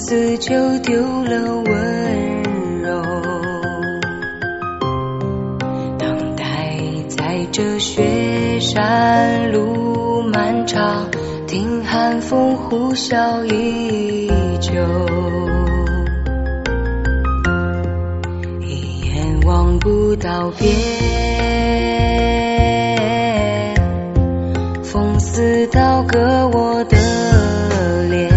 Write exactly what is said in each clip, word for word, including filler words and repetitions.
死就丢了温柔，等待在这雪山路漫长，听寒风呼啸依旧，一眼望不到边，风似刀割我的脸，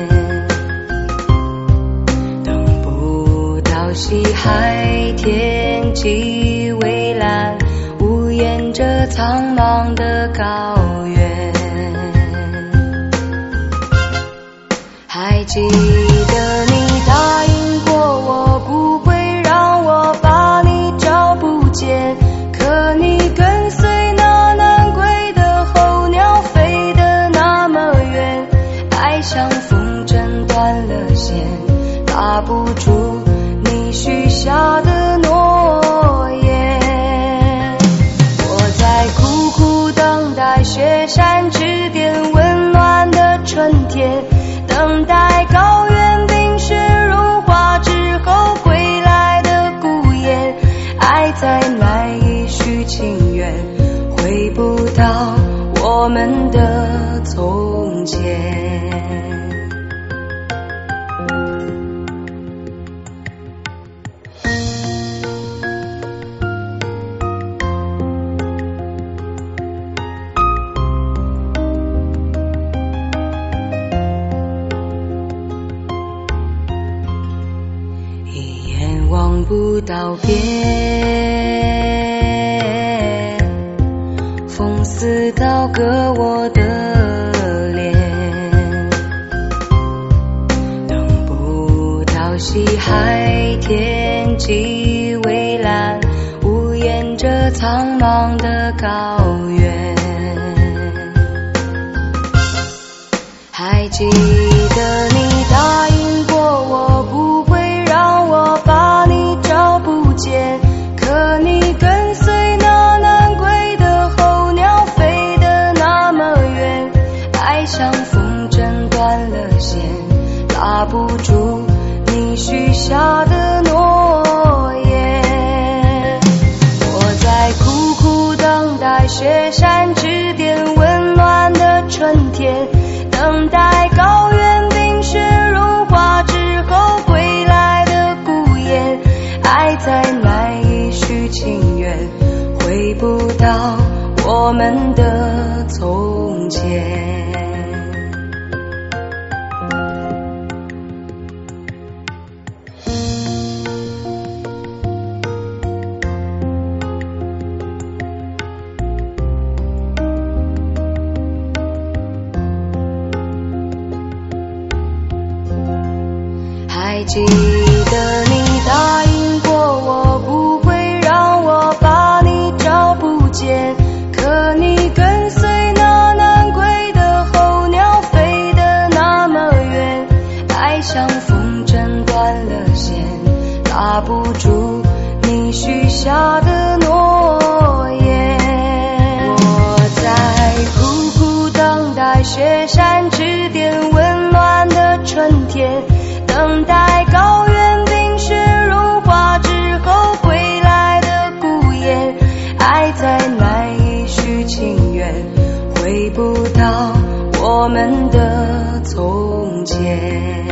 等不到西海天际蔚蓝，无言着苍茫的高原。还记得你答应过我不会让我把你找不见，可你跟随那南归的候鸟飞得那么远，爱像风筝断了线，拉不住你许下的诺言。我在苦苦等待雪山之巅温暖的春天，等待高原冰雪融化之后归来的孤雁，爱在买一续情缘，回不到我们的从前。望不到边，风似刀割我的脸，等不到西海天际蔚蓝，无言着苍茫的高原。还记得你答应过我不会让我把你找不见，可你跟随那南归的候鸟飞得那么远，爱像风筝断了线，拉不住你许下的诺言。我在苦苦等待雪山之巅温暖的春天，等待高原冰雪融化之后归来的孤雁，爱在买一续情缘，回不到我们的从前。还记得你答应过我不会让我把你找不见，可你跟随那南归的候鸟飞得那么远，爱像风筝断了线，拉不住你许下的诺言。我在苦苦等待雪山之巅温暖的春天，等待高原冰雪融化之后归来的孤雁，爱在买一续情缘，回不到我们的从前。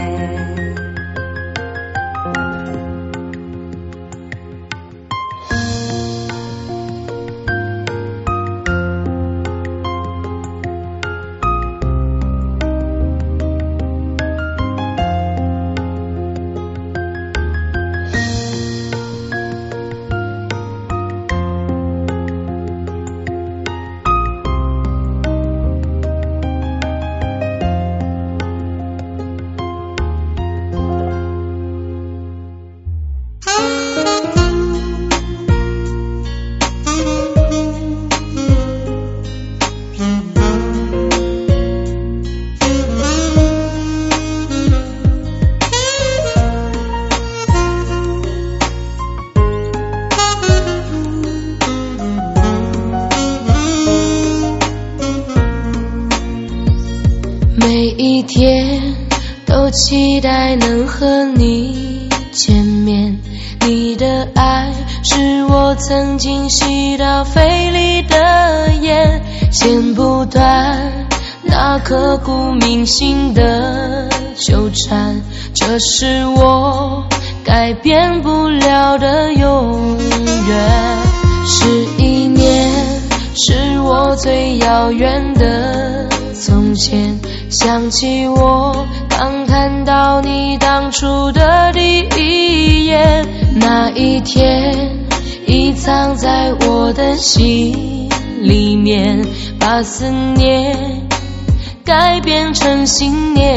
每一天都期待能和你见面。你的爱是我曾经吸到肺里的烟，剪不断那刻骨铭心的纠缠，这是我改变不了的永远。十一年是我最遥远的从前，想起我刚看到你当初的第一眼，那一天已藏在我的心里面，把思念改变成信念。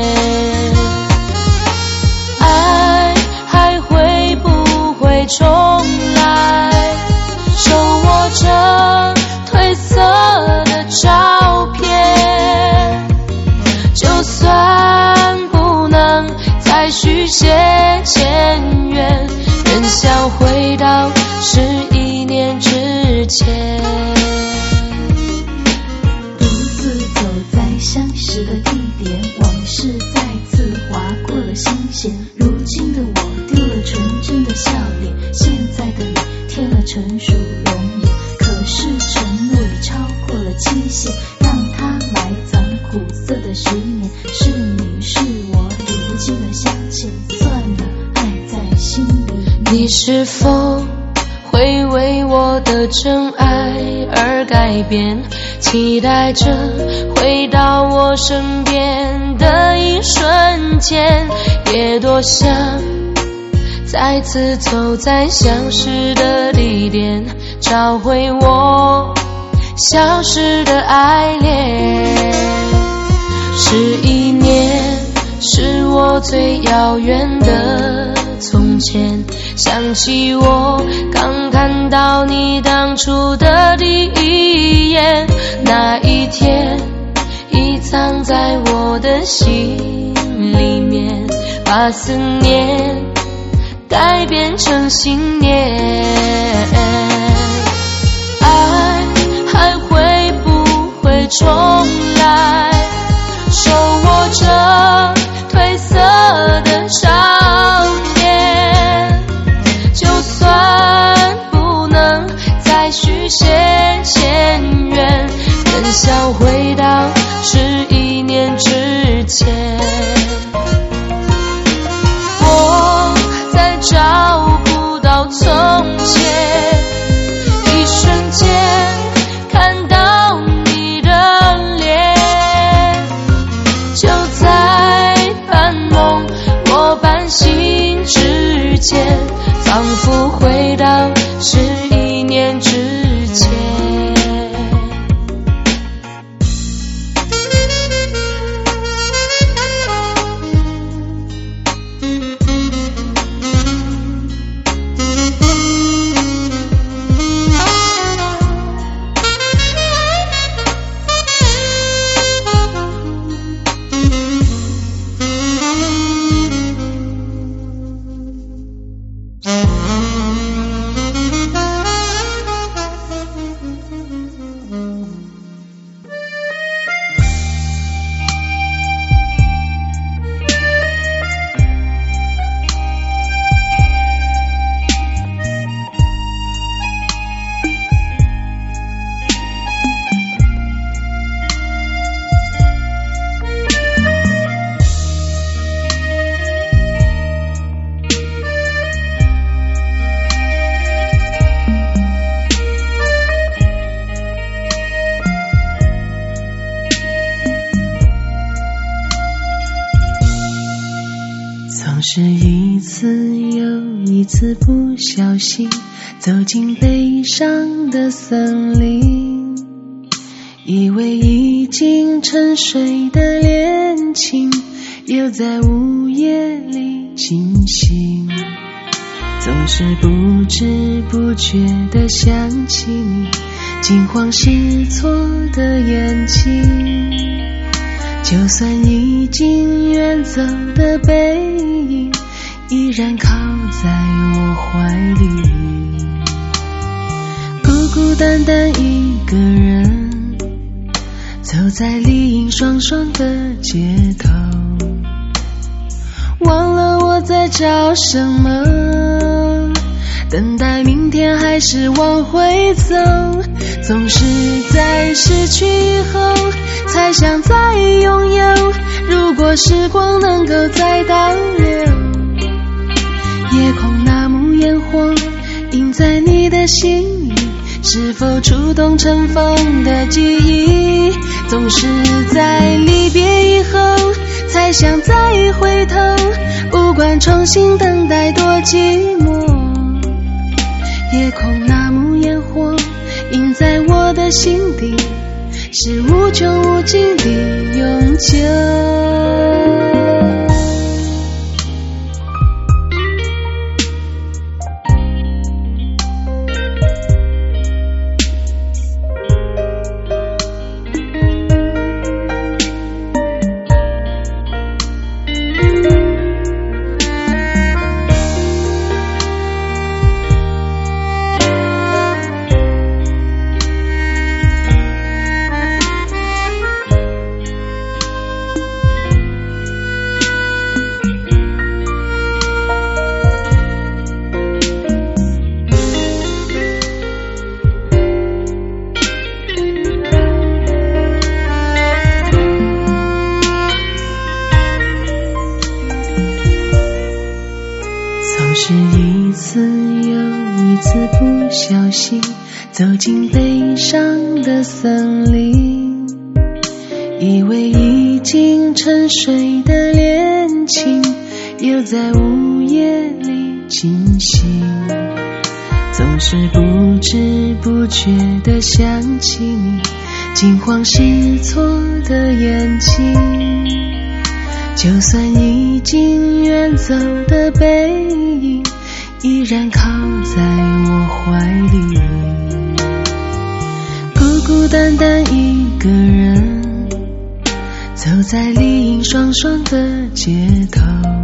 爱还会不会重来，手握着褪色的照片，就算不能再续写前缘，仍想回到十一年之前。 独自走在相识的地点，往事再次划过了心弦。如今的我丢了纯真的笑脸，现在的你添了成熟容颜。可是承诺已超过了期限，让它埋藏苦涩的十年。是你是我如今的相欠，算了，爱在心里。 你是否会为我的真爱而改变，期待着回到我身边的一瞬间，也多想再次走在相识的地点，找回我消失的爱恋。十一年是我最遥远的从前，想起我刚看到你当初的第一眼，那一天已藏在我的心里面，把思念改变成信念。爱还会不会重来，手握着褪色的照片，就算不能再续写前缘，更想回到十一年之前。我再找不到从前，一瞬间看到你的脸，就在半梦我半醒之间，仿佛回到十一年之前。 是一次又一次不小心走进悲伤的森林，以为已经沉睡的恋情又在午夜里惊醒，总是不知不觉地想起你惊慌失措的眼睛，就算已经远走的背影依然靠在我怀里，孤孤单单一个人走在丽影双双的街头， 忘了我在找什么，等待明天还是往回走，总是在失去以后才想再拥有，如果时光能够再倒流，夜空那幕烟火映在你的心里，是否触动尘封的记忆，总是在离别以后才想再回头，不管重新等待多寂寞，夜空那幕烟火映在我的心底，是无穷无尽的永久。是一次又一次不小心走进悲伤的森林，以为已经沉睡的恋情又在午夜里惊醒，总是不知不觉地想起你惊慌失措的眼睛，就算已经远走的背影依然靠在我怀里，孤孤单单一个人走在丽影双双的街头，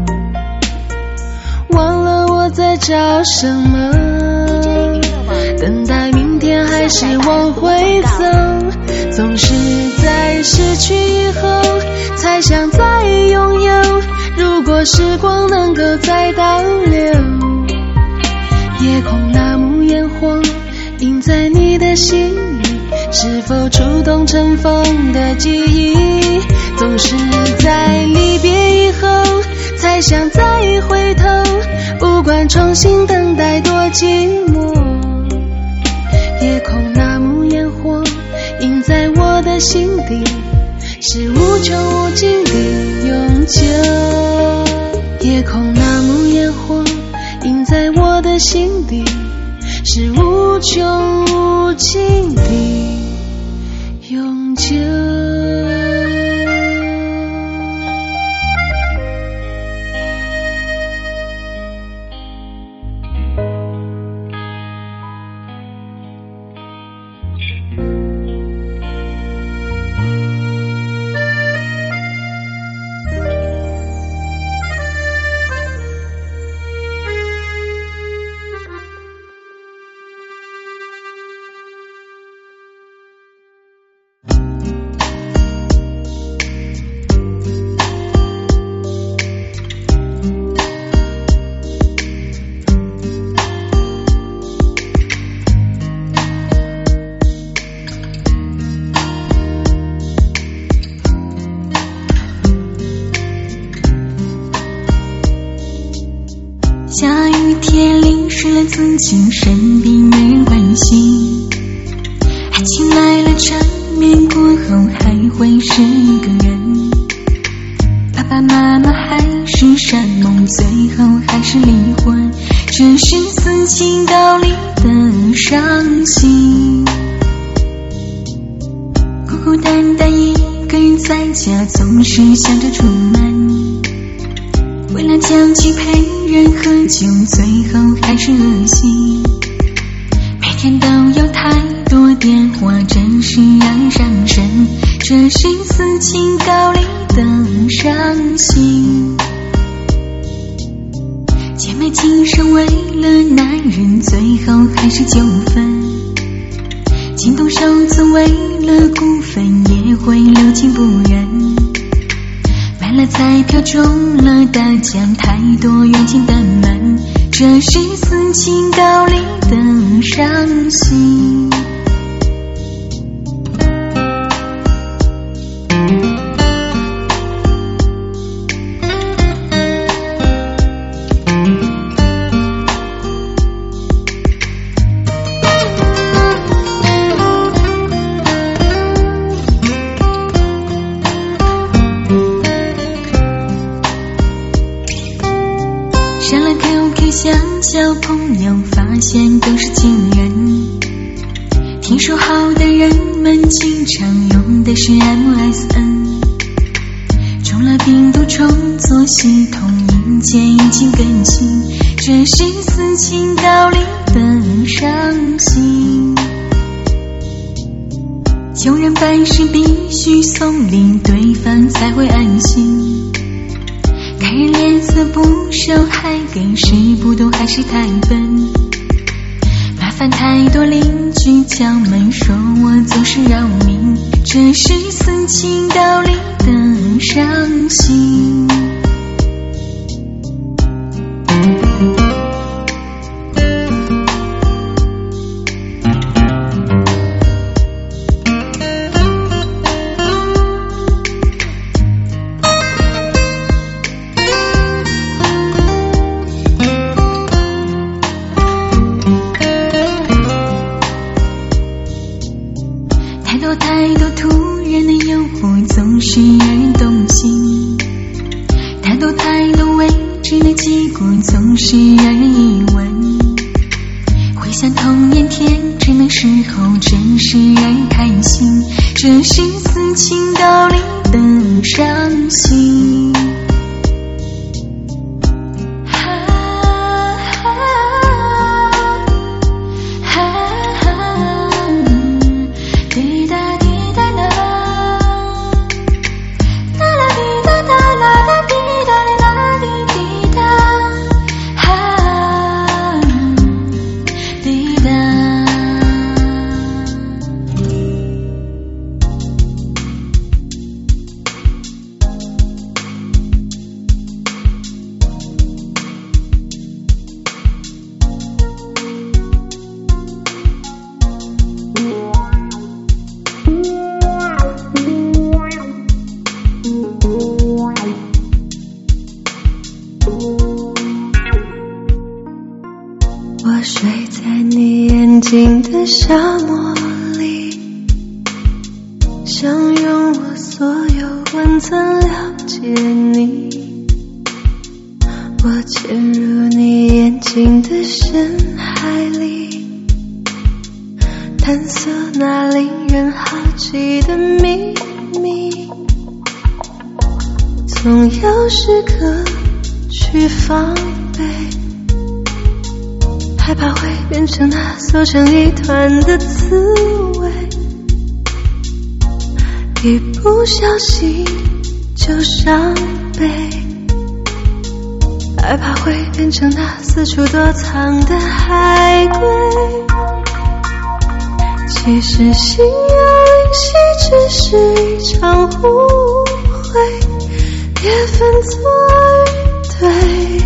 忘了我在找什么，等待明天还是往回走，总是在失去以后才想再拥有，如果时光能够再倒流，夜空那幕烟火映在你的心里，是否触动尘封的记忆，总是在离别以后才想再回头，不管重新等待多寂寞，夜空那幕烟火映在我的心底，是无穷无尽的永久，夜空那幕烟火映在我的心底，是无穷无尽的永久。 下雨天淋湿了自己，生病没人关心，爱情来了缠绵过后还会是一个人，爸爸妈妈还是山盟，最后还是离婚，这是四情道理的伤心，孤孤单单一个人在家，总是想着出门，为了将去陪人喝酒，最后还是恶心，每天都有太多电话，真是让人伤神，这是四情道理的伤心，姐妹情深为了男人，最后还是纠纷，情动手足为了股份也会留情不认，买了彩票中了大奖，太多远近的门，这是斯琴高丽的伤心。上了 Q Q 向小朋友发现都是情人，听说好的人们经常用的是 M S N， 中了病毒重做系统，硬件已经更新，这是斯琴高丽的伤心。穷人办事必须送礼，对方才会安心，看人脸色不熟，还给时不懂，还是太笨。麻烦太多，邻居敲门说我总是扰民，这是斯琴高丽的伤心。太多突然的诱惑总是让人动心，太多太多未知的结果总是让人疑问，回想童年天真的时候真是让人开心，这是斯琴高丽的伤心。 我睡在你眼睛的沙漠里，想用我所有温存了解你。我潜入你眼睛的深海里，探索那令人好奇的秘密，总有时刻去防备，害怕会变成那缩成一团的刺猬，一不小心就伤悲，害怕会变成那四处躲藏的海龟。其实心有灵犀只是一场误会，别分错与对，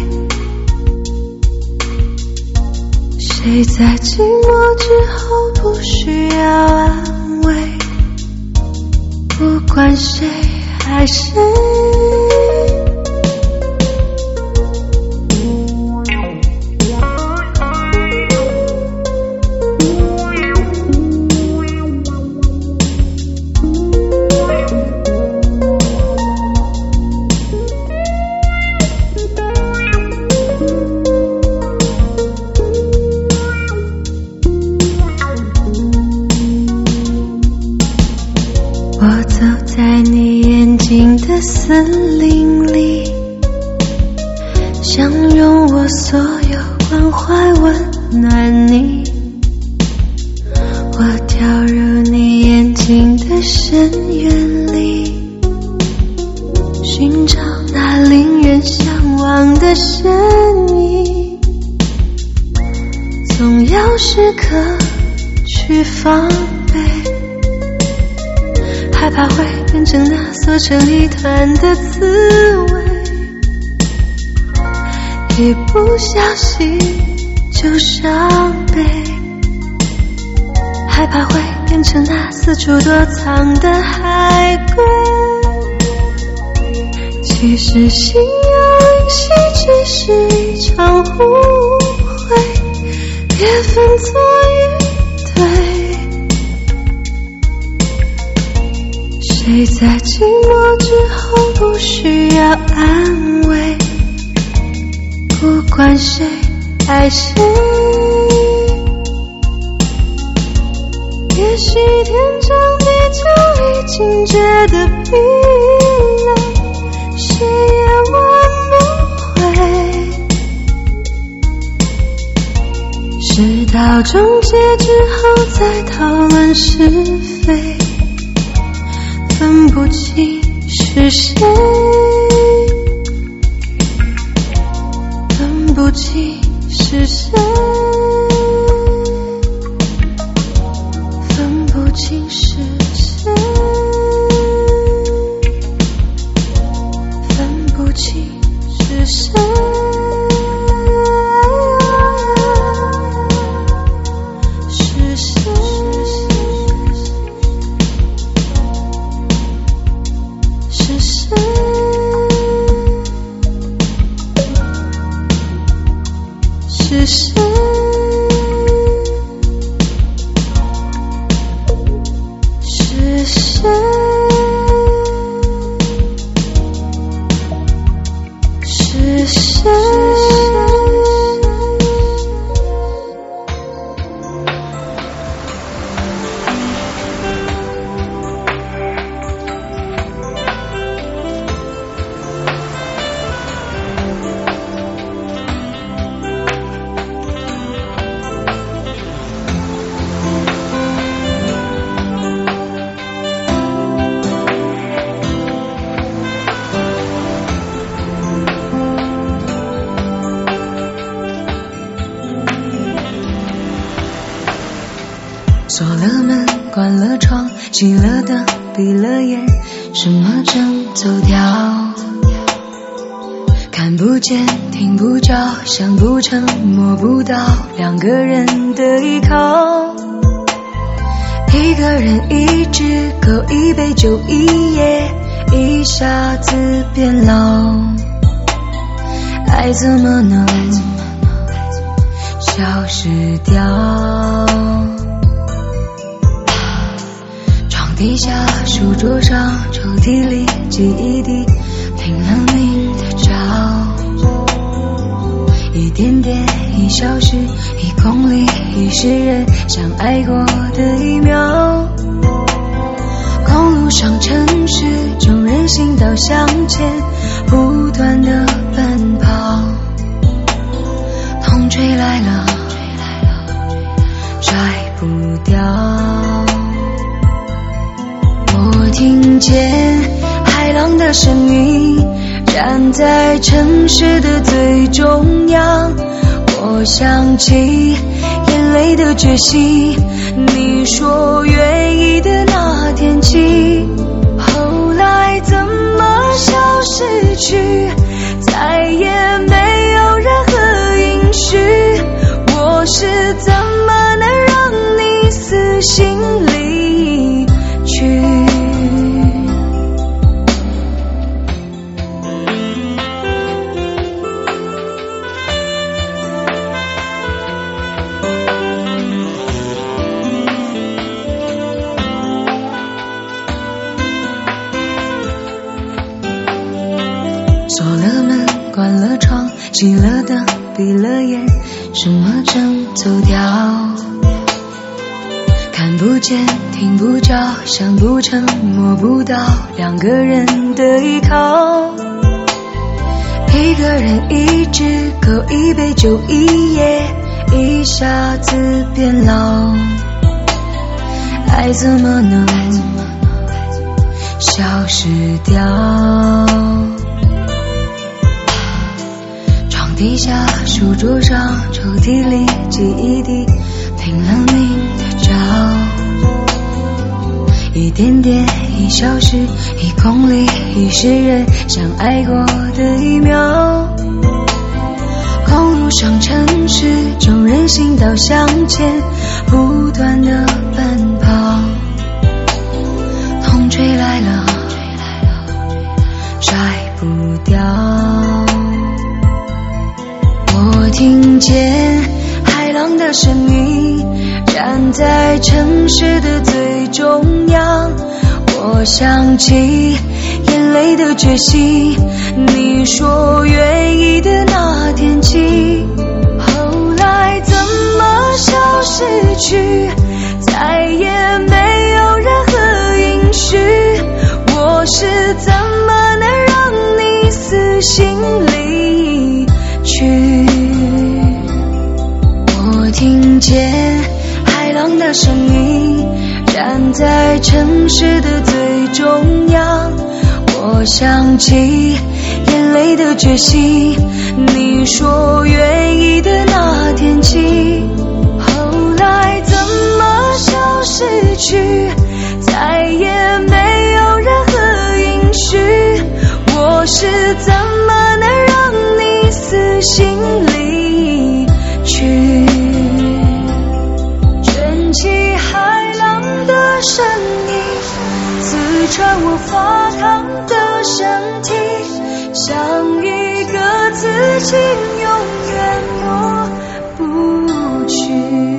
谁在寂寞之后不需要安慰，不管谁爱谁。我走在你眼睛的森林里，想用我所有关怀温暖你。我跳入你眼睛的深渊里，寻找那令人向往的身影，总要时刻去防备， 害怕会变成那缩成一团的滋味，一不小心就伤悲，害怕会变成那四处躲藏的海龟。其实心有灵犀，只是一场误会，别分错与对。谁在寂寞之后不需要安慰？不管谁爱谁，也许天长地久已经觉得疲累，谁也挽不回。事到终结之后再讨论是非，分不清是谁，分不清是谁，分不清是谁，分不清是谁，是谁，是谁，是谁，是谁，是谁。锁了门，关了窗，熄了灯，闭了眼，什么正走掉？看不见，听不着，想不成，摸不到，两个人的依靠。一个人一只狗，一杯酒，一夜，一下子变老。爱怎么能消失掉？地下书桌上抽屉里记忆地拼了命的找，一点点一小时一公里一世人相爱过的一秒。公路上城市中人行道向前不断的奔跑，风吹来了甩不掉。我听见海浪的声音，站在城市的最中央。我想起眼泪的决心，你说愿意的那天起，后来怎么消失去，再也没有任何音讯。我是怎么能让你死心离去？锁了门，关了窗，熄了灯，闭了眼，什么正走掉？看不见，听不着，想不成，摸不到，两个人的依靠。一个人一只狗，一杯酒，一夜，一下子变老。爱怎么能消失掉？地下书桌上抽屉里记忆地拼了命的找， 一点点，一小时，一公里，一世人相爱过的一秒。公路上城市中人行道向前不断的奔跑，风吹来了甩不掉。我听见海浪的声音，站在城市的最中央。我想起眼泪的决心，你说愿意的那天起。后来怎么消失去，再也没有任何音讯。我是怎么能让你死心离去？我听见海浪的声音，站在城市的最中央。我想起眼泪的决心，你说愿意的那天起。后来怎么消失去，再也没有任何音讯。我是怎么能让你死心离去？卷起海浪的声音，刺穿我发烫的身体，像一个刺青永远抹不去。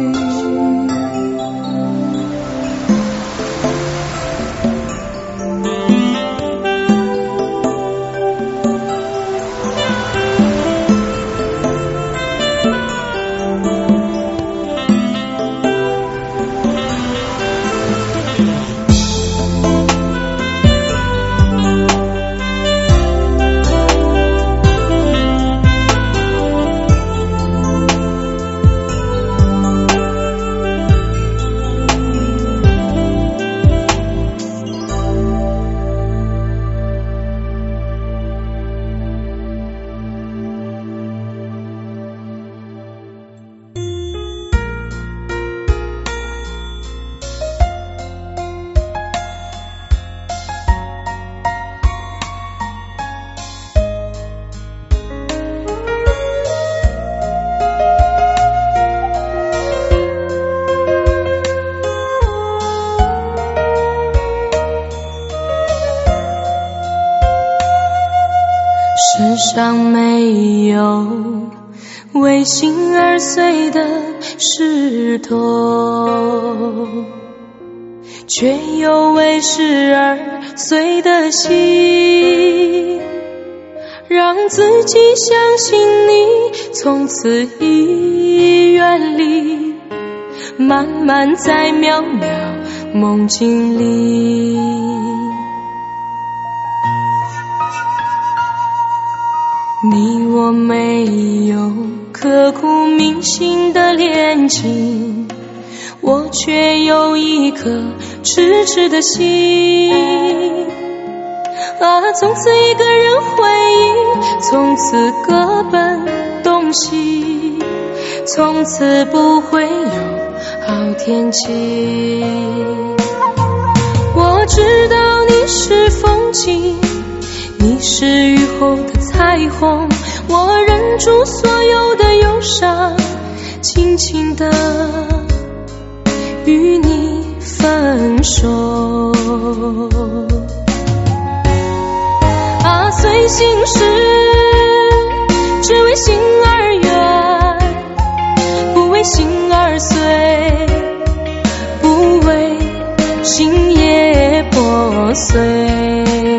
世上没有为心而碎的石头，却有为事而碎的心。让自己相信你从此已远离，慢慢在渺渺梦境里。你我没有刻骨铭心的恋情，我却有一颗痴痴的心。啊，从此一个人回忆，从此各奔东西，从此不会有好天气。我知道你是风景，你是雨后的彩虹，我忍住所有的忧伤，轻轻地与你分手。啊，随心事只为心而远，不为心而碎，不为心也破碎。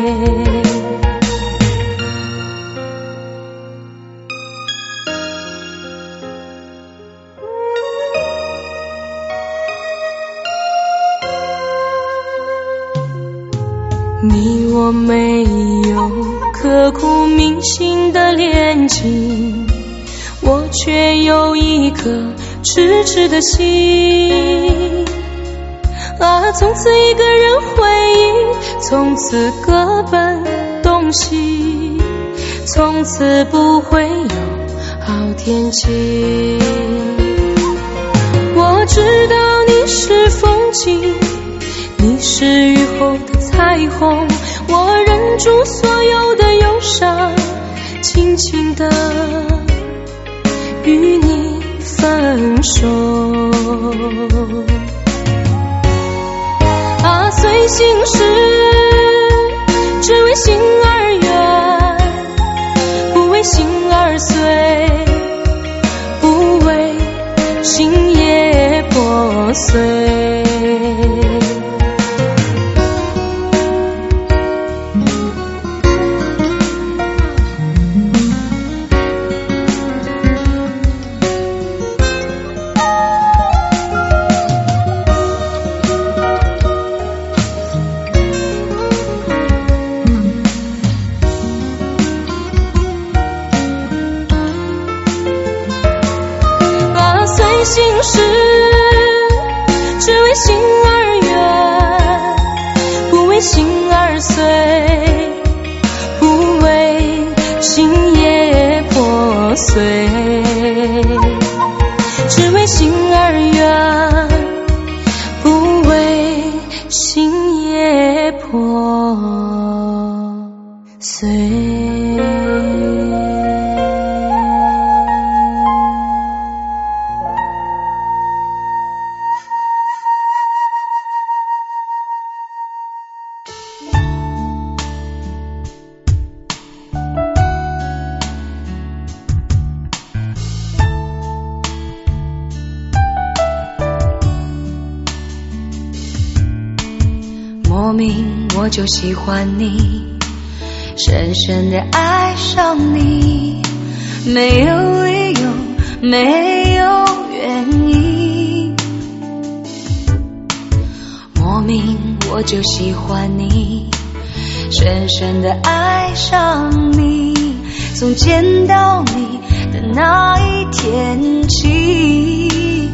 你我没有刻骨铭心的恋情，我却有一颗痴痴的心。啊，从此一个人回忆，从此各奔东西，从此不会有好天气。我知道你是风景，你你是雨后的彩虹，我忍住所有的忧伤，轻轻地与你分手。啊，随心事只为心而远，不为心而碎，不为心也破碎。心事只为心而远，不为心而碎，不为心也破碎。只为心而远，不为心也破碎。莫名我就喜欢你，深深地爱上你，没有理由，没有原因。莫名我就喜欢你，深深地爱上你，从见到你的那一天起。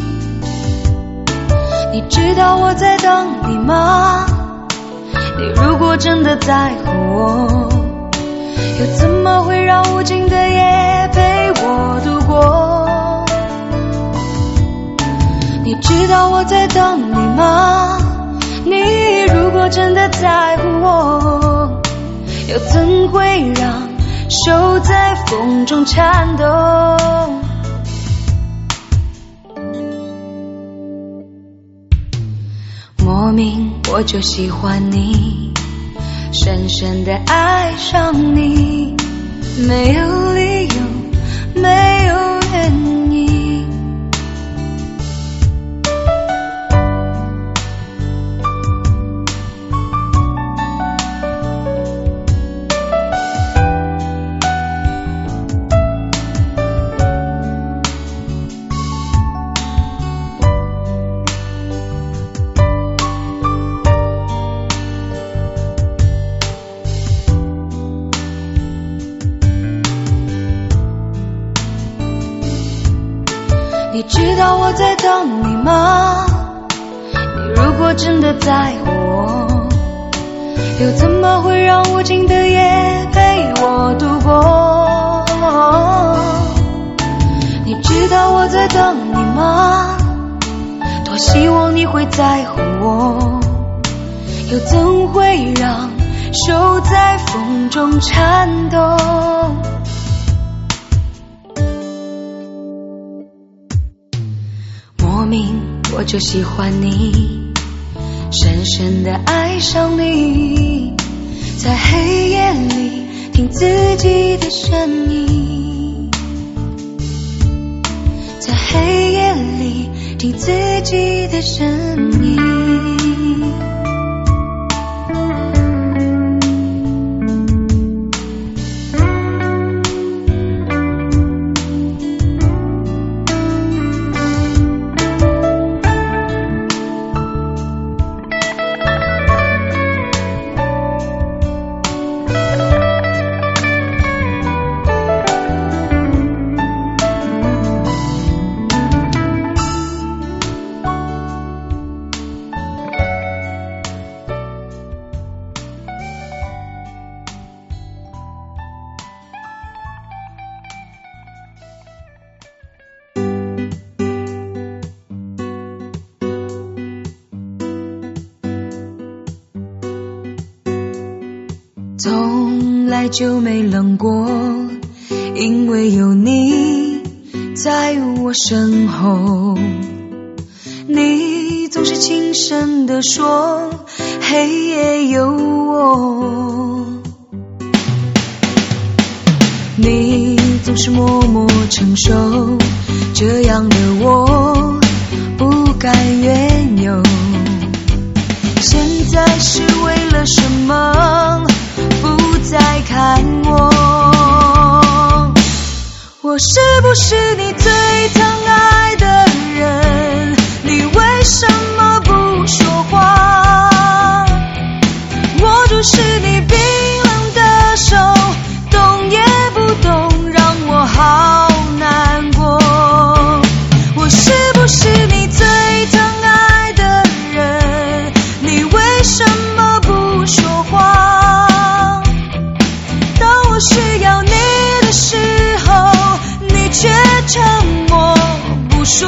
你知道我在等你吗？你如果真的在乎我，又怎么会让无尽的夜陪我度过？你知道我在等你吗？你如果真的在乎我，又怎会让手在风中颤抖？莫名我就喜欢你，深深地爱上你，没有理由，没有原因。你知道我在等你吗？你如果真的在乎我，又怎么会让无尽的夜陪我度过？你知道我在等你吗？多希望你会在乎我，又怎会让手在风中颤抖？莫名我就喜欢你，深深地爱上你，在黑夜里听自己的声音，在黑夜里听自己的声音。 从来就没冷过，因为有你在我身后。你总是轻声地说，黑夜有我。你总是默默承受，这样的我不甘愿有。现在是为了什么不再看我？我是不是你最疼爱的人？你为什么不说话？握住是你冰冷的手，动也不动，让我好难过。我是不是你最疼爱的人？你为什么不说话？当我需要你的时候，你却沉默不说。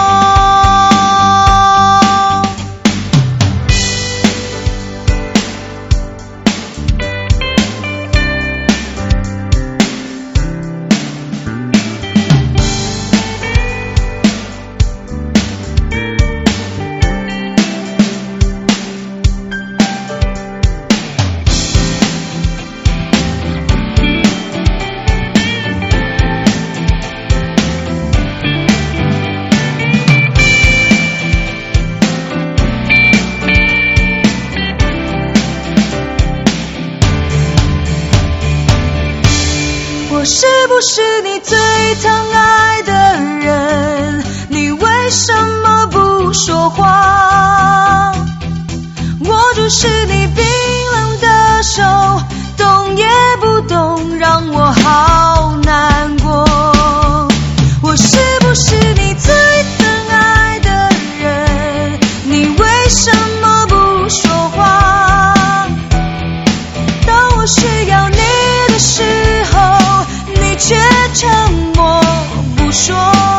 是不是你最疼爱的人？你为什么不说话？握住是你冰冷的手，动也不动，让我好难过。我是不是你最疼爱的人？你为什么不说话？当我需要你的时候，你却沉默不说。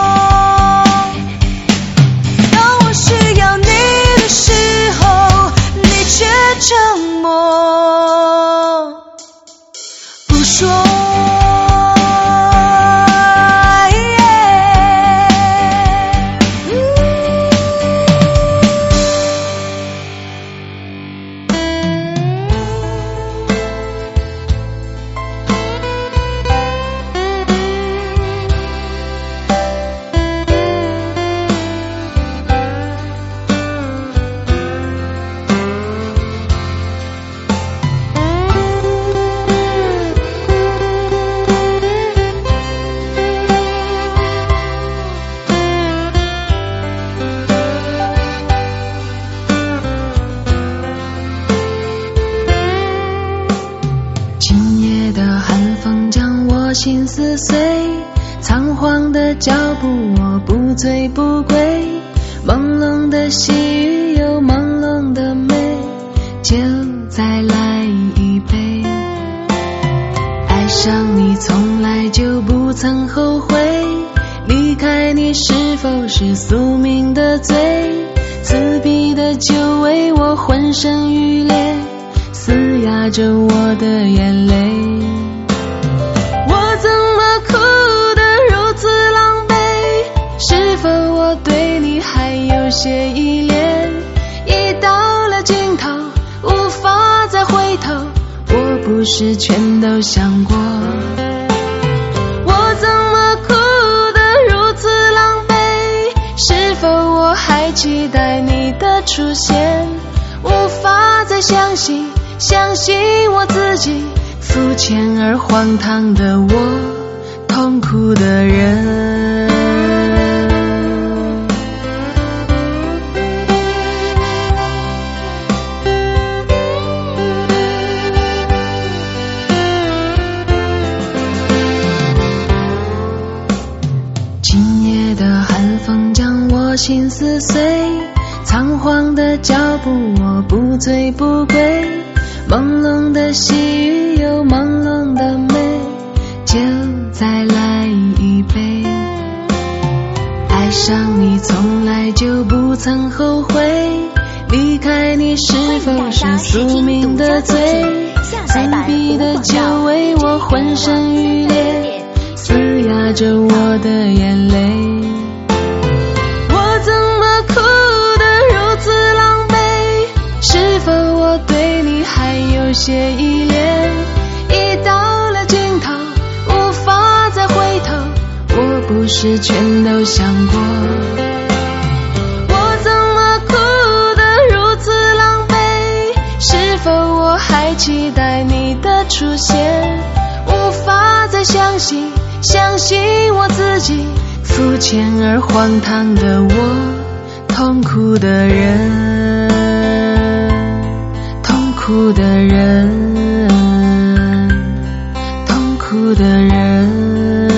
当我需要你的时候，你却沉默不说。心撕碎，仓皇的脚步我不醉不归，朦胧的细雨有朦胧的美，就再来一杯。爱上你从来就不曾后悔，离开你是否是宿命的罪？刺鼻的酒为我浑身欲裂，嘶哑着我的眼泪。我怎么哭得如此狼狈？是否我对你还有些依恋？已到了尽头，无法再回头，我不是全都想过。我怎么哭得如此狼狈？是否我还期待你的出现？无法再相信，相信我自己，肤浅而荒唐的我，痛苦的人。今夜的寒风将我心撕碎，仓皇的脚步我不醉不归，朦胧的细雨有朦胧的美，就再来一杯。爱上你从来就不曾后悔，离开你是否是宿命的罪？ 自闭的酒为我浑身欲裂，嘶哑着我的眼泪。我怎么哭得如此狼狈？是否我对你还有些依恋？已到了尽头，无法再回头，我不是全都想过。我怎么哭得如此狼狈？是否我还期待你的出现？无法再相信，相信我自己，肤浅而荒唐的我，痛苦的人，痛苦的人，痛苦的人。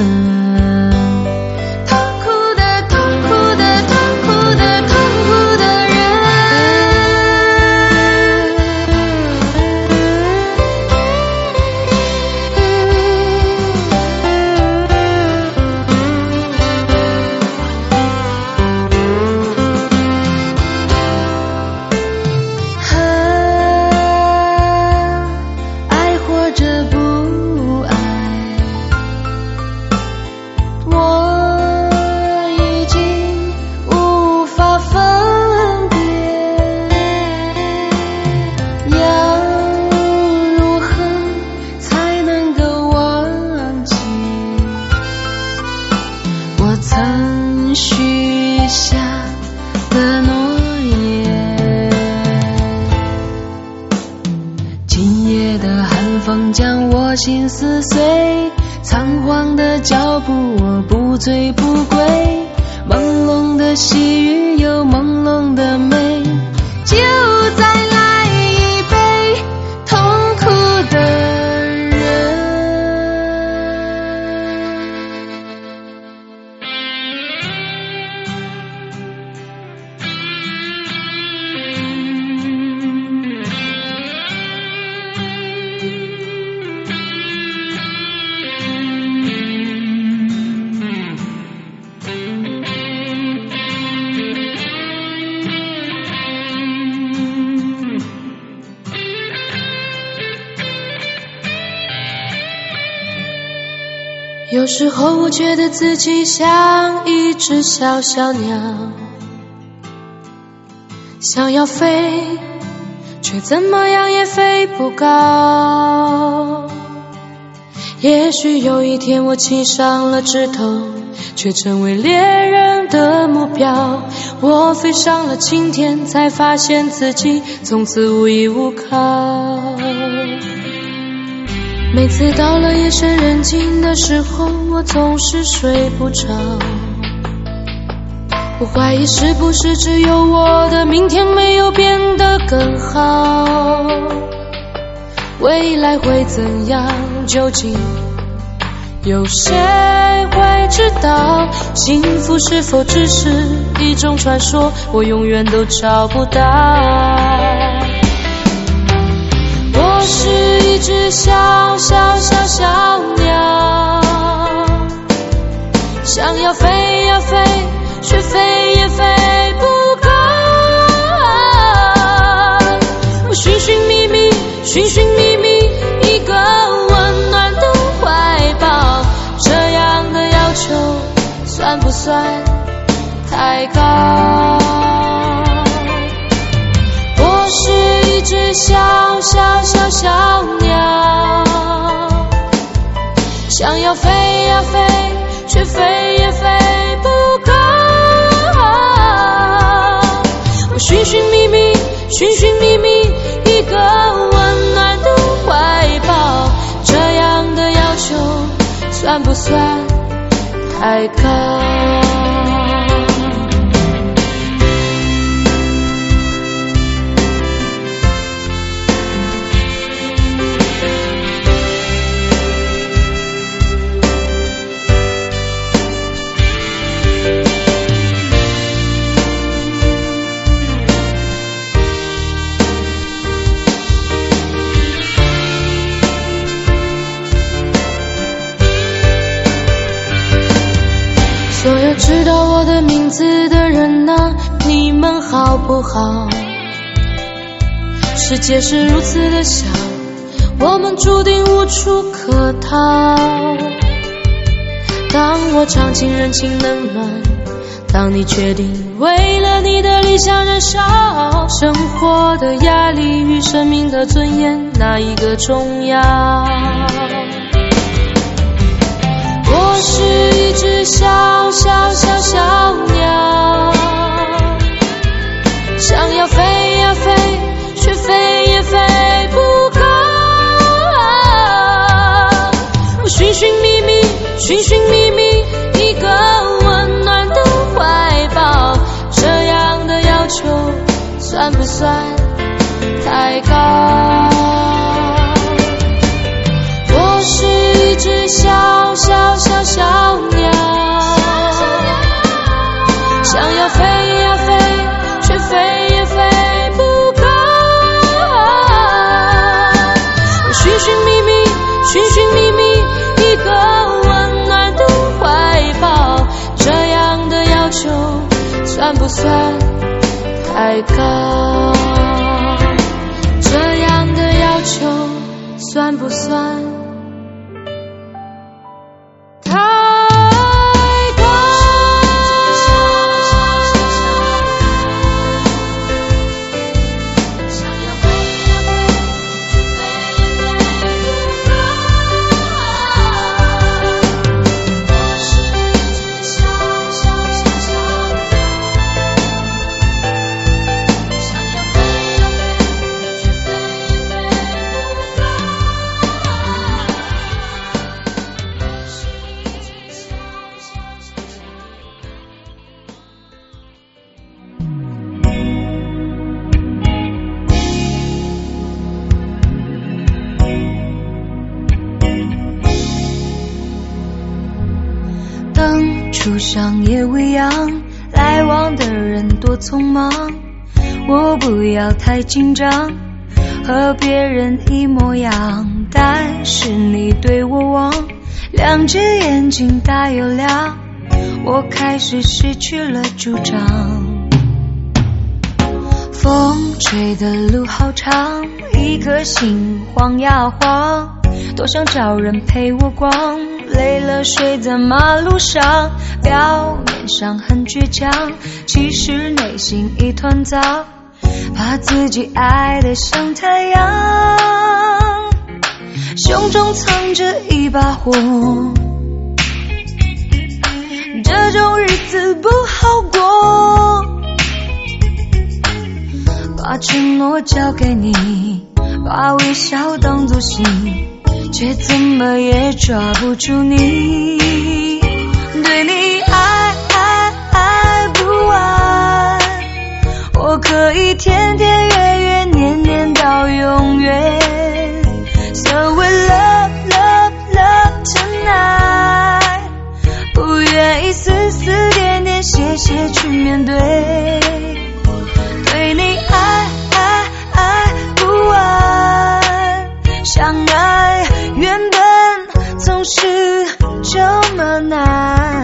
心撕碎，仓皇的脚步我不醉不归，朦胧的细雨有朦胧的美，就再来一杯痛苦的人。有时候我觉得自己像一只小小鸟，想要飞，却怎么样也飞不高。也许有一天我栖上了枝头，却成为猎人的目标。我飞上了青天，才发现自己从此无依无靠。每次到了夜深人静的时候，我总是睡不着。我怀疑是不是只有我的明天没有变得更好，未来会怎样，究竟有谁会知道？幸福是否只是一种传说，我永远都找不到。我是一只小小小小鸟，想要飞呀飞，却飞也飞不高。我寻寻觅觅，寻寻觅觅一个温暖的怀抱，这样的要求算不算太高？我是一只小小小小鸟，想要飞呀飞，却飞也飞不高。我寻寻觅觅，寻寻觅觅一个温暖的怀抱，这样的要求算不算太高？所有知道我的名字的人啊，你们好不好？世界是如此的小， 我们注定无处可逃。当我尝尽人情冷暖，当你决定为了你的理想燃烧，生活的压力与生命的尊严，哪一个重要？我是一只小小小小鸟，想要飞呀飞，却飞也飞不高。我寻寻觅觅，寻寻觅觅一个温暖的怀抱，这样的要求算不算太高？我是一只小小小小鸟，想要飞呀飞，却飞也飞不高。我寻寻觅觅，寻寻觅觅一个温暖的怀抱，这样的要求算不算太高？这样的要求算不算太高？ 初上也未央，来往的人多匆忙，我不要太紧张，和别人一模样，但是你对我望，两只眼睛大又亮，我开始失去了主张。风吹的路好长，一颗心晃呀晃，多想找人陪我逛，累了睡在马路上，表面上很倔强，其实内心一团糟，把自己爱得像太阳，胸中藏着一把火，这种日子不好过，把承诺交给你，把微笑当作信，却怎么也抓不住你，对你爱爱爱不完，我可以天天月月年年到永远， So we love love love tonight， 不愿意丝丝点点谢谢去面对，对你爱爱爱不完，相爱原本总是这么难。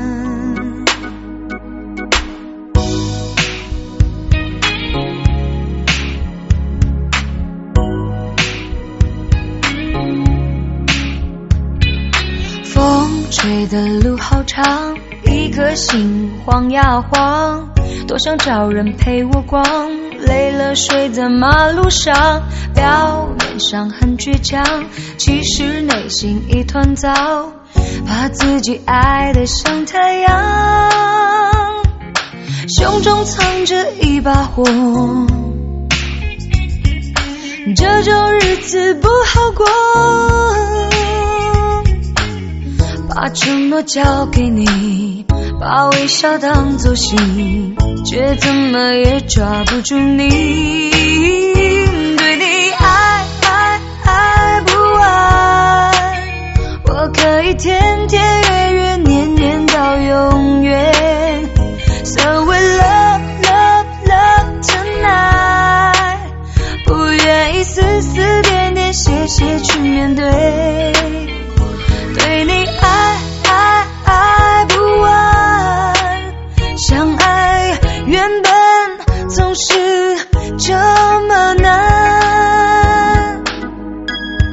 风吹的路好长，一颗心晃呀晃，多想找人陪我逛，累了睡在马路上，表面上很倔强，其实内心一团糟，把自己爱得像太阳，胸中藏着一把火，这种日子不好过，把承诺交给你，把微笑当作信，却怎么也抓不住你，对你爱爱爱不完，我可以天天月月年年到永远， So we love love love tonight， 不愿意丝丝点点谢谢去面对，对你爱爱爱不完，相爱原本总是这么难。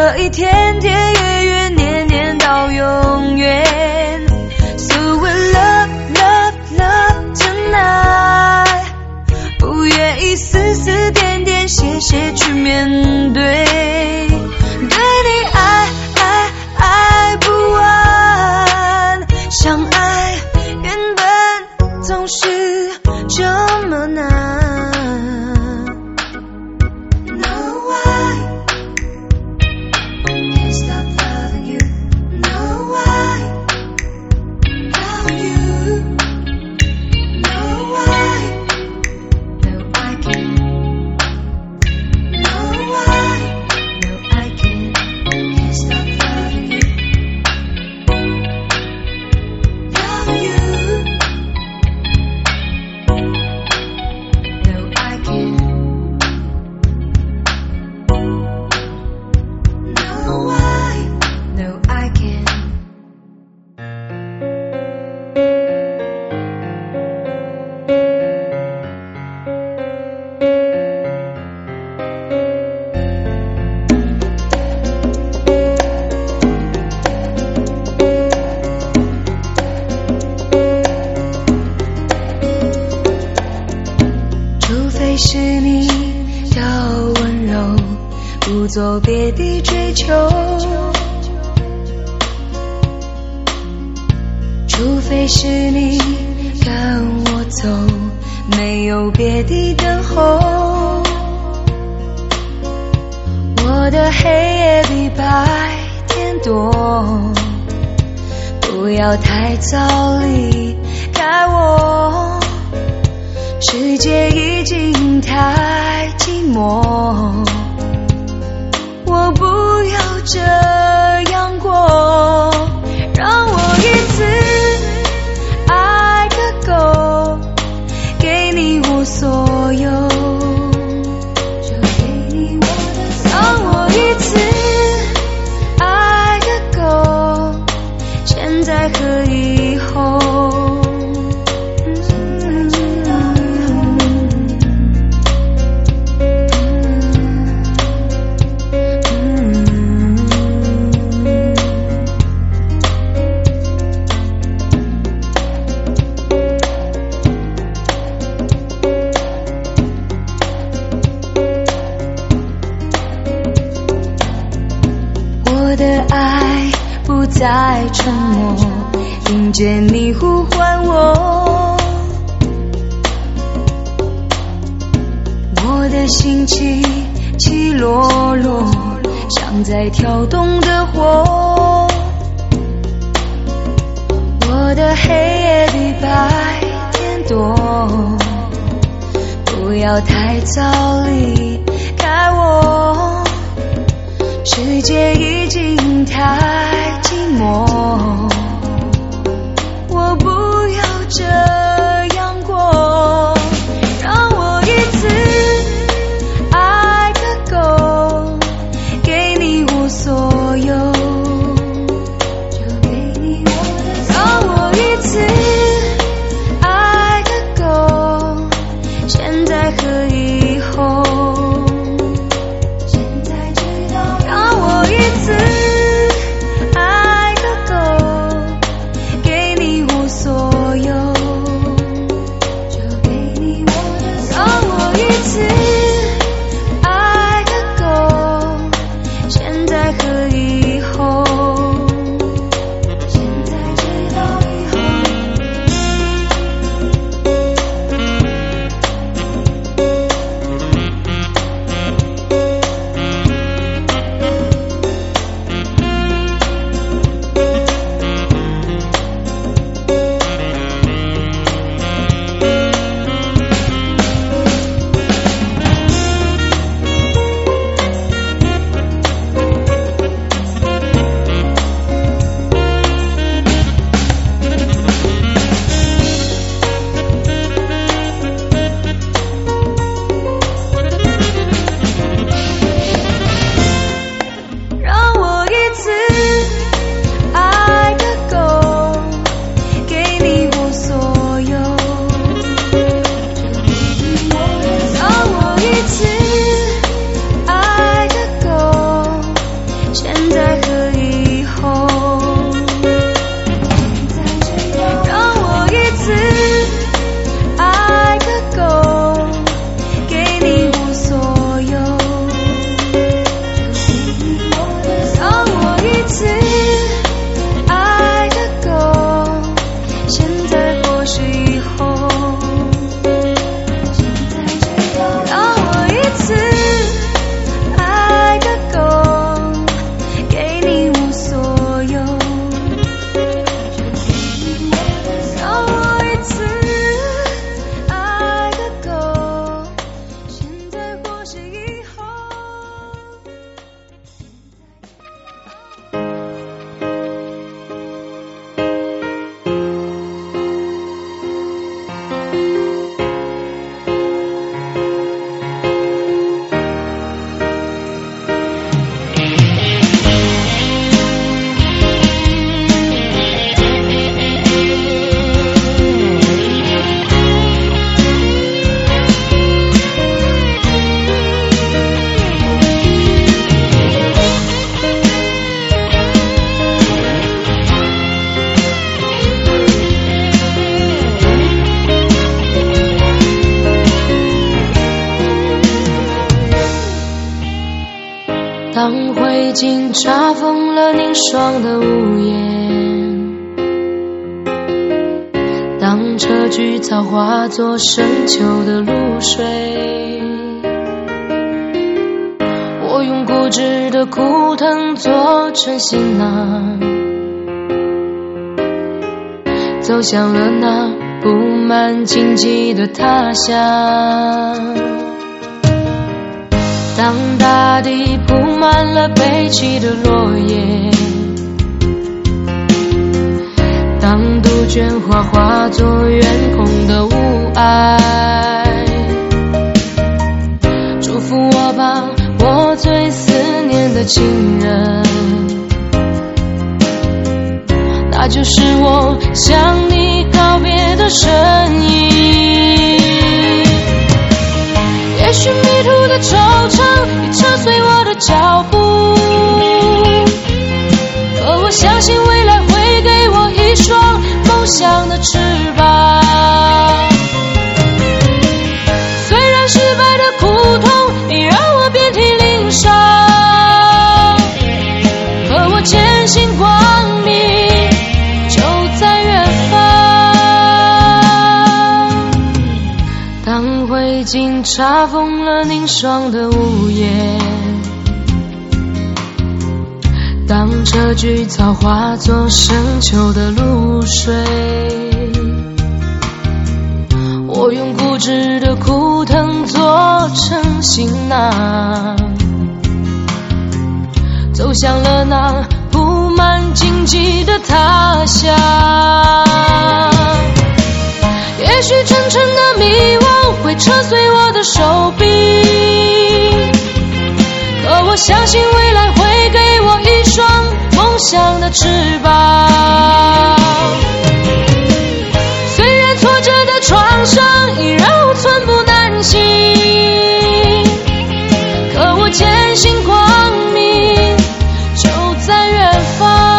可以天天月月年年到永远。 So we love love love tonight， 不愿意丝丝点点谢谢去面对，对你爱爱爱不完，相爱原本总是这么难。是你的温柔，不做别的追求，除非是你跟我走，没有别的等候。我的黑夜比白天多，不要太早离开我，世界已经太寂寞，我不要这样过，让我一次爱个够，给你我所有，就给你我的，让我一次爱个够，现在和以后。我的爱不再沉默，听见你呼唤我，我的心起起落落，像在跳动的火，我的黑夜比白天多，不要太早离开我，世界已经太寂寞，我不要这样过，让我一次爱个够，给你我所有，就给你我的，让我一次爱个够，现在和以后。一次灰烬查封了凝霜的屋檐，当车菊草化作深秋的露水，我用固执的枯藤做成行囊，走向了那布满荆棘的他乡。当大地铺满了悲泣的落叶，当杜鹃花化作远空的雾霭，祝福我吧，我最思念的情人，那就是我向你告别的身影。也许迷途的惆怅已扯碎我的脚步，可我相信未来会给我一双梦想的翅膀。虽然失败的苦痛已让我遍体鳞伤，可我坚信光明就在远方。当灰烬查封了凝霜的屋檐，当这菊草化作深秋的露水，我用固执的枯藤做成行囊，走向了那布满荆棘的他乡。也许沉沉的迷惘会扯碎我的手臂，可我相信未来会给我一双梦想的翅膀。虽然挫折的创伤已让我寸步难行，可我坚信光明就在远方。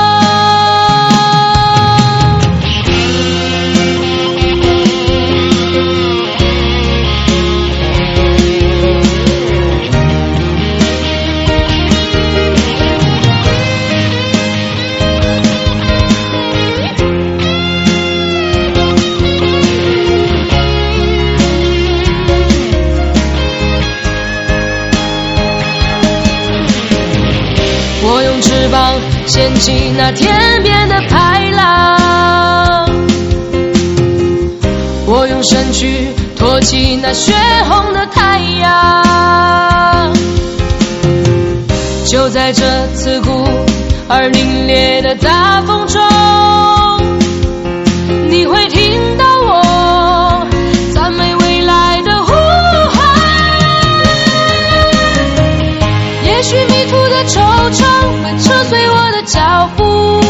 掀起那天边的排浪，我用身躯托起那血红的太阳。就在这刺骨而凛冽的大风中，你会听到我赞美未来的呼喊。也许迷途的惆怅会扯碎我的脚步，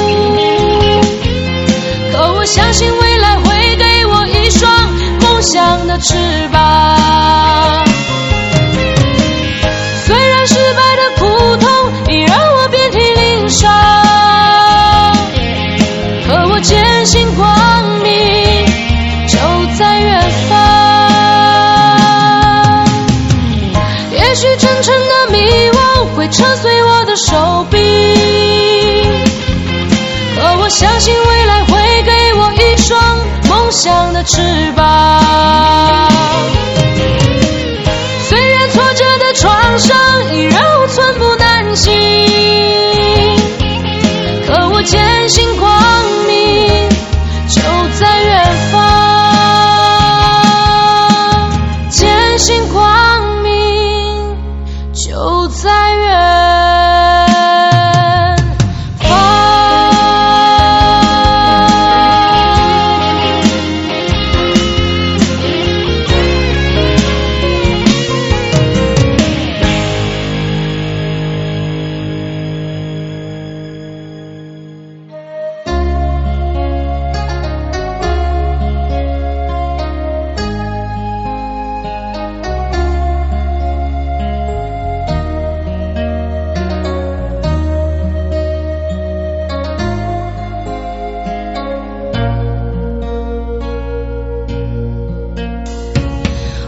可我相信未来会给我一双梦想的翅膀。虽然失败的苦痛已让我遍体鳞伤，可我坚信光明就在远方。也许沉沉的迷惘会扯碎我的手臂，可我相信未来会给我一双梦想的翅膀。虽然挫折的创伤已让我寸步难行，可我坚信光明就在远方，坚信光明就在远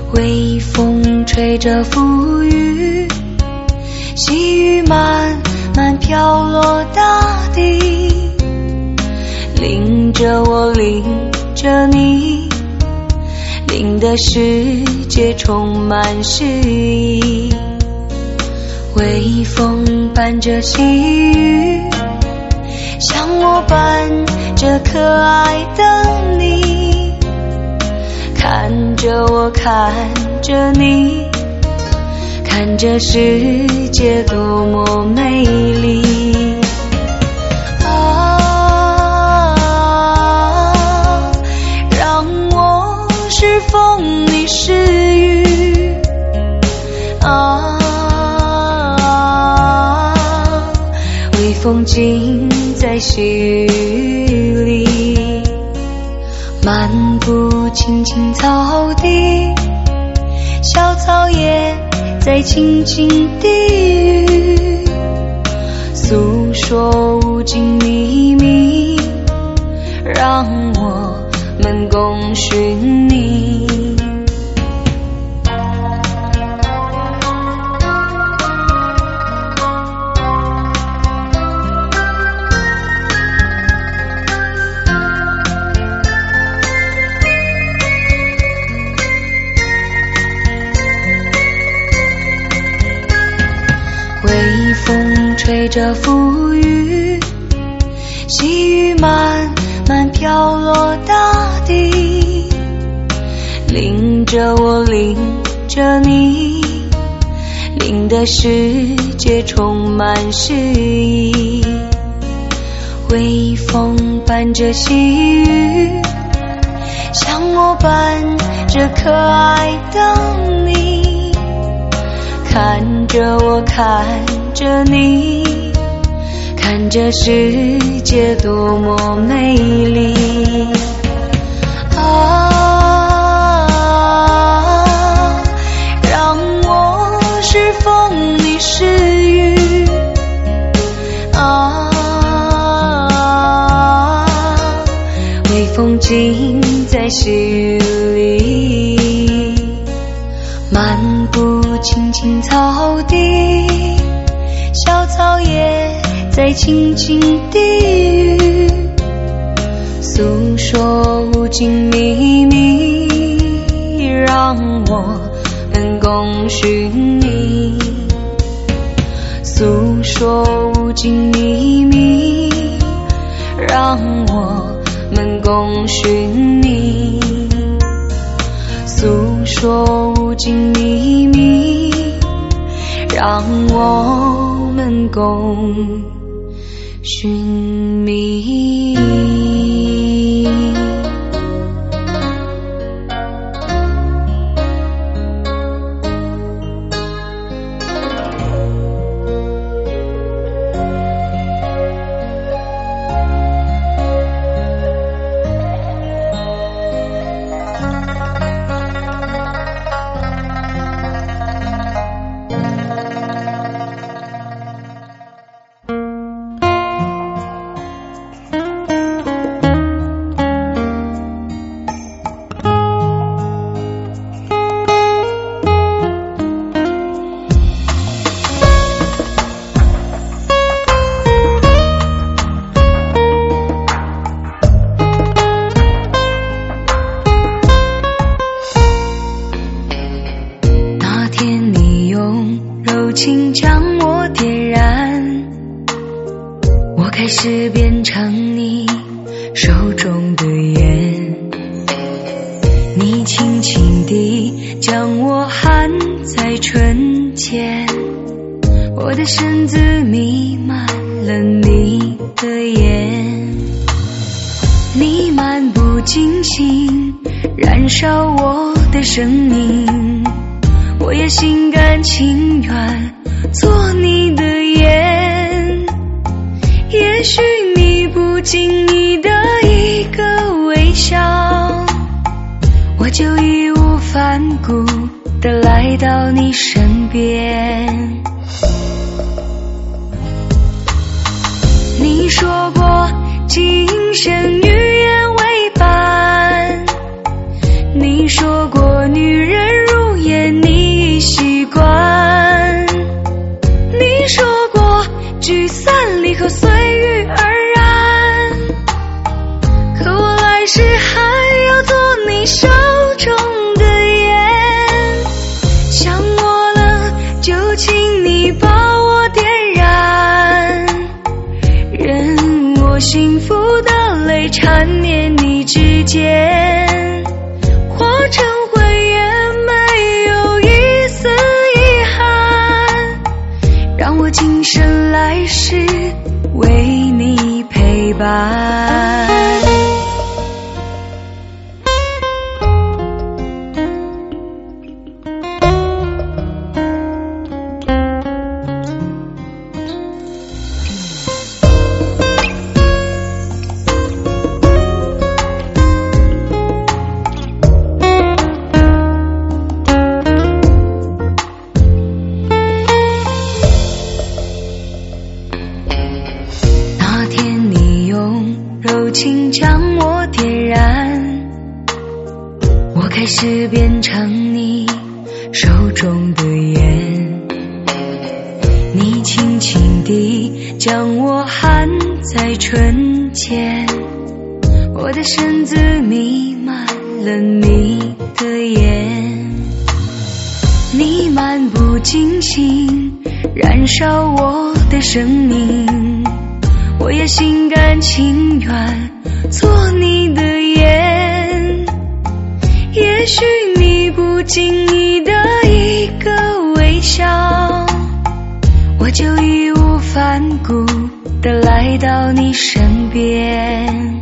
微风吹着馥郁，细雨漫慢飘落大地，淋着我淋着你，淋的世界充满诗意。微风伴着细雨，像我伴着可爱的你，看着我看着你，看着世界多么美丽。啊，让我是风你是雨，啊，微风尽在细雨里，漫步青青草地，小草也在轻轻低语，诉说无尽秘密，让我们共寻你。微风吹着浮雨，细雨慢慢飘落大地，淋着我淋着你，淋的世界充满诗意。微风伴着细雨，像我伴着可爱的你，看着我看着你，看着世界多么美丽。啊，让我是风你是雨，啊，微风尽在细雨里，漫步青青草地，小草也在轻轻低语，诉说无尽秘密，让我们共寻你。诉说无尽秘密，让我们共寻你。诉说无尽秘密，让我们共寻觅。请将我点燃，我开始变成你手中的烟，你轻轻地将我含在唇间，我的身子弥漫了你的眼，你漫不经心燃烧我的生命，我也心甘情愿做你的烟，也许你不经意的一个微笑，我就义无反顾地来到你身边。你说过今生与愿为伴，你说过女人如烟你习惯，你说过聚你之间，化成灰也没有一丝遗憾，让我今生来世为你陪伴。开始变成你手中的烟，你轻轻地将我含在唇间，我的身子弥漫了你的眼，你漫不经心燃烧我的生命，我也心甘情愿做你的烟。也许你不经意的一个微笑，我就义无反顾地来到你身边。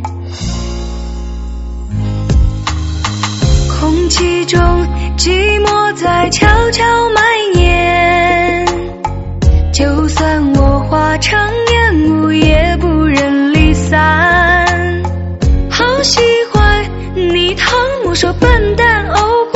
空气中寂寞在悄悄蔓延，就算我化成烟雾也不忍离散。好喜欢你汤姆说笨蛋哦乖，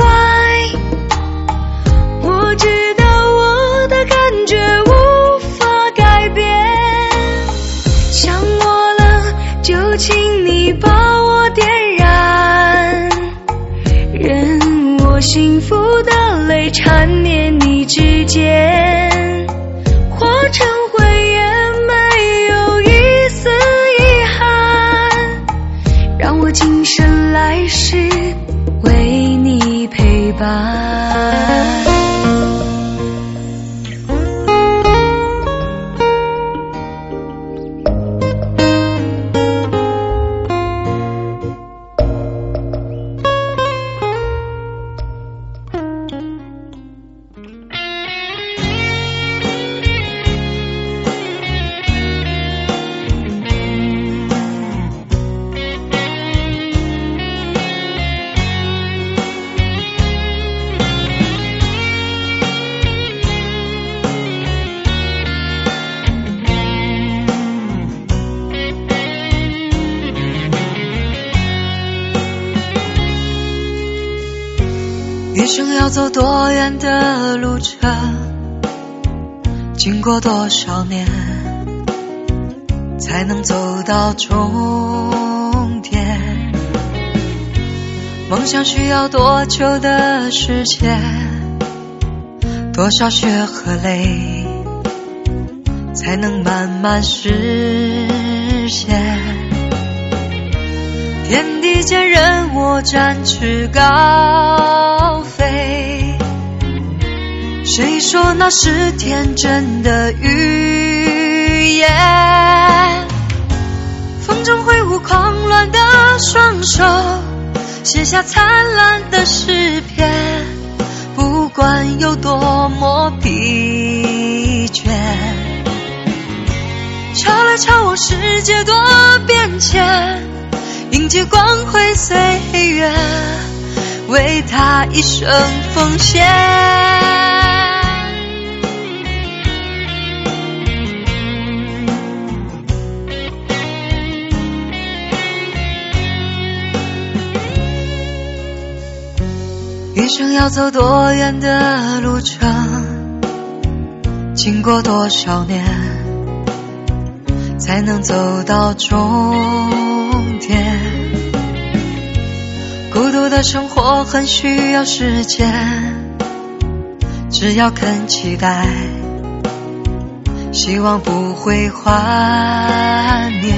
我知道我的感觉无法改变，想我了就请你把我点燃，任我幸福的泪缠绵你指尖，化成灰也没有一丝遗憾，让我今生来世为你陪伴。 余生要走多远的路程，经过多少年，才能走到终点？梦想需要多久的时间？多少血和泪，才能慢慢实现？天地间任我展翅高飞，谁说那是天真的语言？风中挥舞狂乱的双手，写下灿烂的诗篇，不管有多么疲倦，敲来敲我世界多变迁，迎接光辉岁月，为他一生奉献。余生要走多远的路程，经过多少年，才能走到终点？孤独的生活很需要时间，只要肯期待，希望不会幻灭。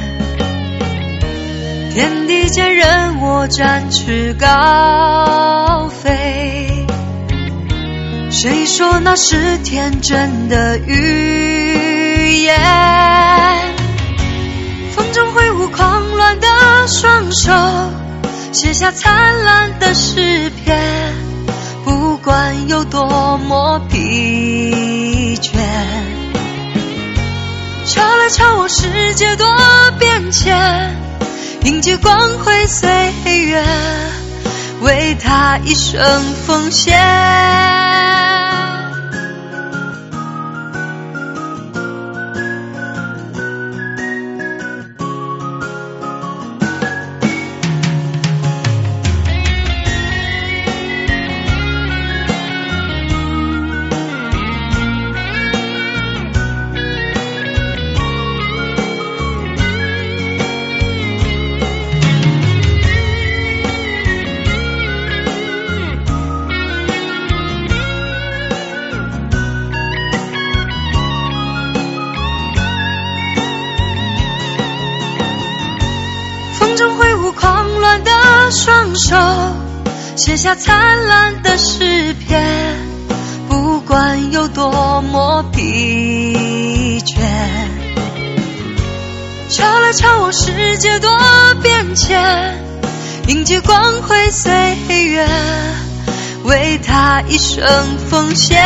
天地间任我展翅高飞，谁说那是天真的语言？风中挥舞狂乱的双手，写下灿烂的诗篇，不管有多么疲倦。瞧来瞧我，世界多变迁，迎接光辉岁月，为他一生奉献。双手写下灿烂的诗篇，不管有多么疲倦。瞧来瞧我，世界多变迁，迎接光辉岁月，为他一生奉献。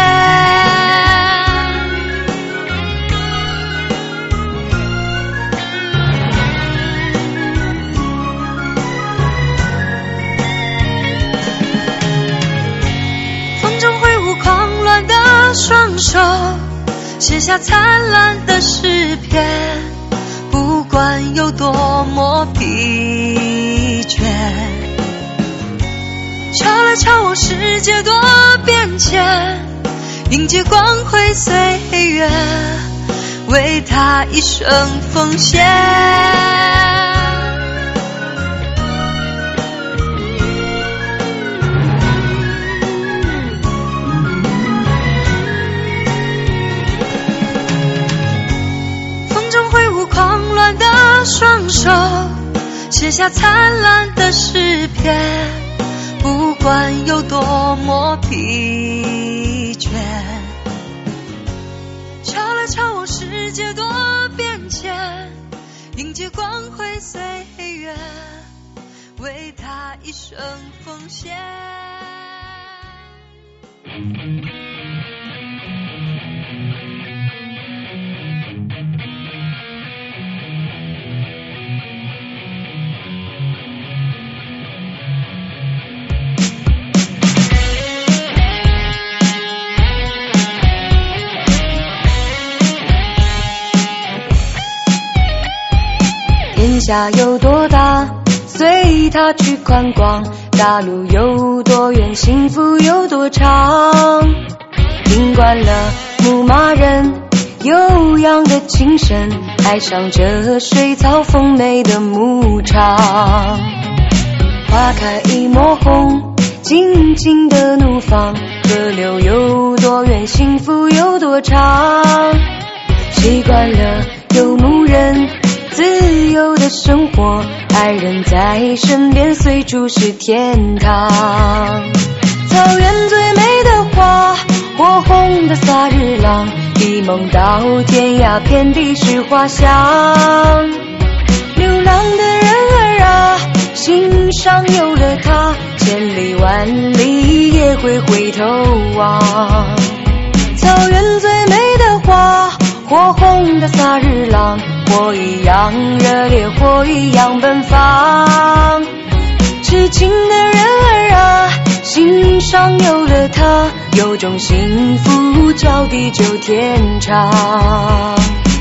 双手写下灿烂的诗篇，不管有多么疲倦。瞧来瞧我，世界多变迁，迎接光辉岁月，为他一生奉献。双手写下灿烂的诗篇，不管有多么疲倦。瞧来瞧我，世界多变迁，迎接光辉岁月，为他一生奉献。天下有多大，随他去宽广，大路有多远，幸福有多长。听惯了牧马人悠扬的琴声，爱上这水草丰美的牧场。花开一抹红，静静的怒放，河流有多远，幸福有多长。习惯了游牧人自由的生活，爱人在身边，随主是天堂。草原最美的花，火红的萨日朗，一梦到天涯，遍地是花香。流浪的人儿啊，心上有了他，千里万里也会回头望。草原最美的花，火红的萨日朗，火一样热烈，火一样奔放。痴情的人儿啊，心上有了他，有种幸福叫地久天长。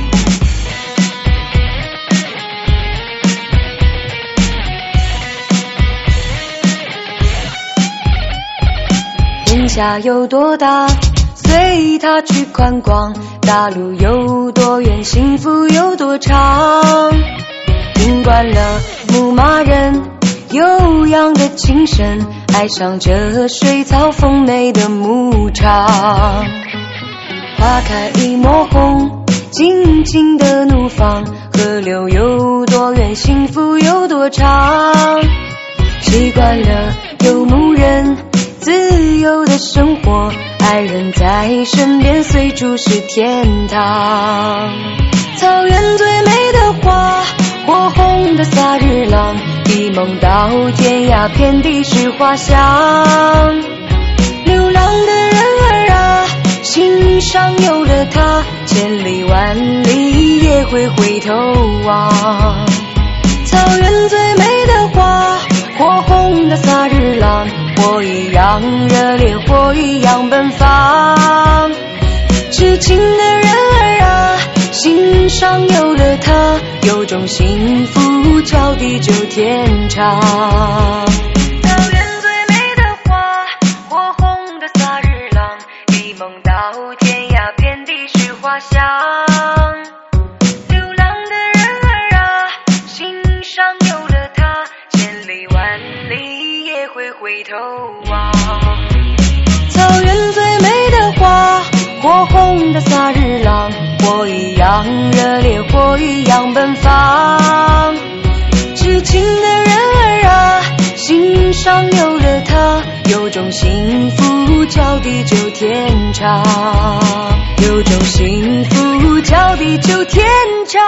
天下有多大，随他去宽广，大路有多远，幸福有多长。听惯了牧马人悠扬的琴声，爱上这水草丰美的牧场。花开一抹红，静静的怒放，河流有多远，幸福有多长。习惯了游牧人自由的生活，爱人在身边，随主是天堂。草原最美的花， 火红的萨日朗，一梦到天涯，遍地是花香。流浪的人儿啊，心上有了他，千里万里也会回头望。草原最美的花，火红的萨日朗，火一样热烈，火一样奔放。痴情的人儿啊，心上有了他，有种幸福叫地久天长。草原最美的花，火红的萨日朗，一梦到天涯，遍地是花香。流浪的人儿啊，心上有了他，千里万里也会回头望。草原最美的花，火红的萨日朗，火一样热烈，火一样奔放。痴情的人儿啊，心上有了他，有种幸福叫地久天长，有种幸福叫地久天长。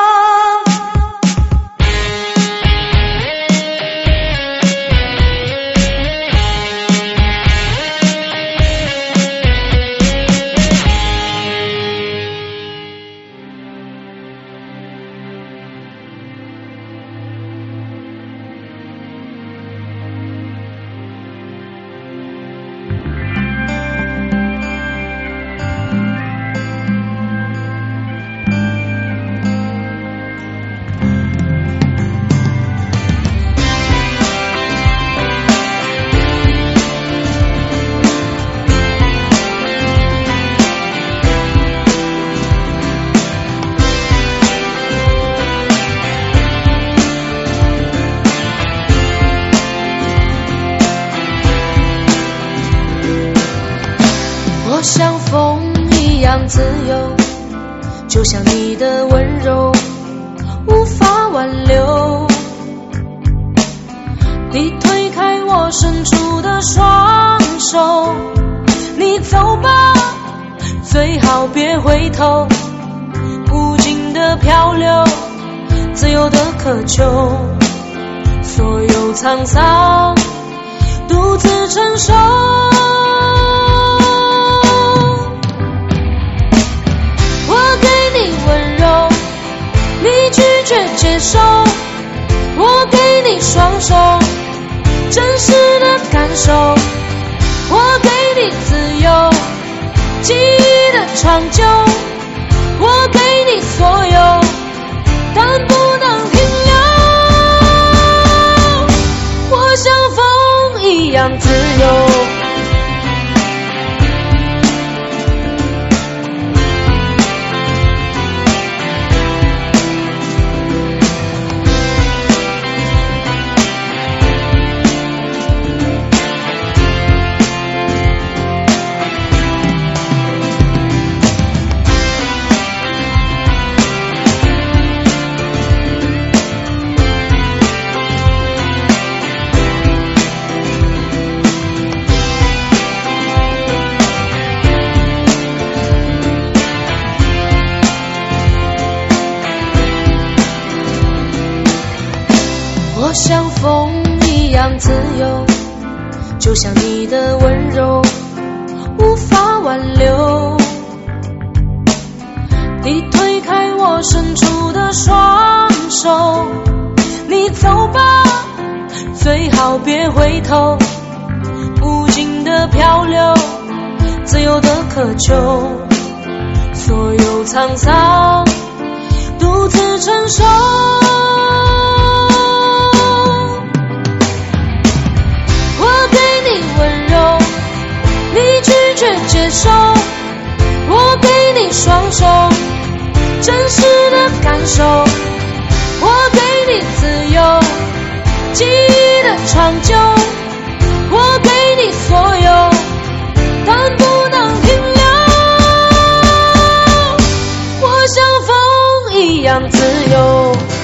我像风一样自由，就像你的温柔无法挽留。你推开我伸出的双手，你走吧，最好别回头。无尽的漂流，自由的渴求，所有沧桑独自承受。你拒绝接受，我给你双手，真实的感受，我给你自由，记忆的长久，我给你所有，但不能停留。我像风一样自由，我像风一样自由，就像你的温柔无法挽留。你推开我伸出的双手，你走吧，最好别回头。无尽的漂流，自由的渴求，所有沧桑独自承受。接受，我给你双手，真实的感受，我给你自由，记忆的长久，我给你所有，但不能停留。我像风一样自由。